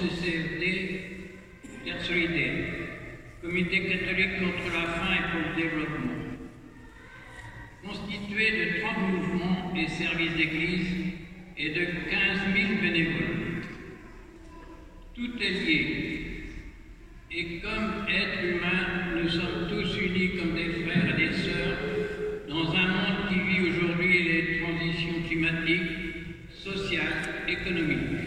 CCFD, Terre solidaire, Comité catholique contre la faim et pour le développement. Constitué de 30 mouvements et services d'église et de 15 000 bénévoles. Tout est lié. Et comme êtres humains, nous sommes tous unis comme des frères et des sœurs dans un monde qui vit aujourd'hui les transitions climatiques, sociales, économiques.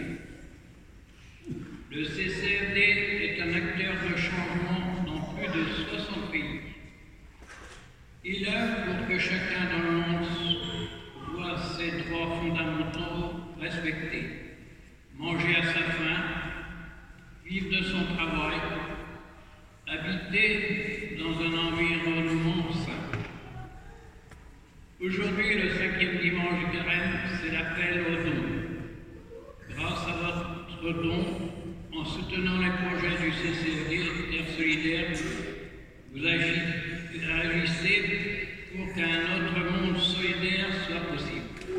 Le CCFD est un acteur de changement dans plus de 60 pays. Il œuvre pour que chacun dans le monde voit ses droits fondamentaux respectés, manger à sa faim, vivre de son travail, habiter dans un environnement sain. Aujourd'hui, le 5e dimanche du carême, c'est l'appel au don. Grâce à votre don, en soutenant les projets du CCFD, Terre solidaire, vous agissez pour qu'un autre monde solidaire soit possible.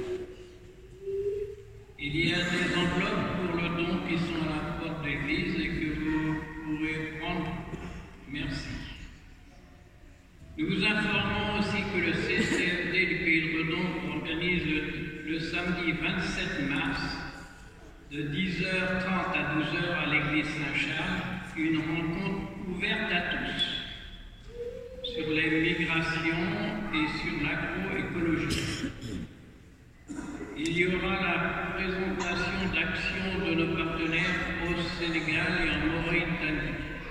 Il y a des enveloppes pour le don qui sont à la porte de l'église et que vous pourrez prendre. Merci. Nous vous informons aussi que le CCFD du Pays de Redon organise le samedi 27 mars de 10h30 à 12h à l'église Saint-Charles une rencontre ouverte à tous sur les migrations et sur l'agroécologie. Il y aura la présentation d'actions de nos partenaires au Sénégal et en Mauritanie,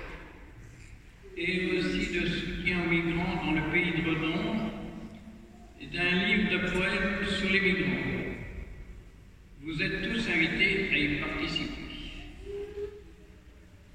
et aussi de soutien aux migrants dans le Pays de Redon et d'un livre de poèmes sur les migrants. Vous êtes tous invités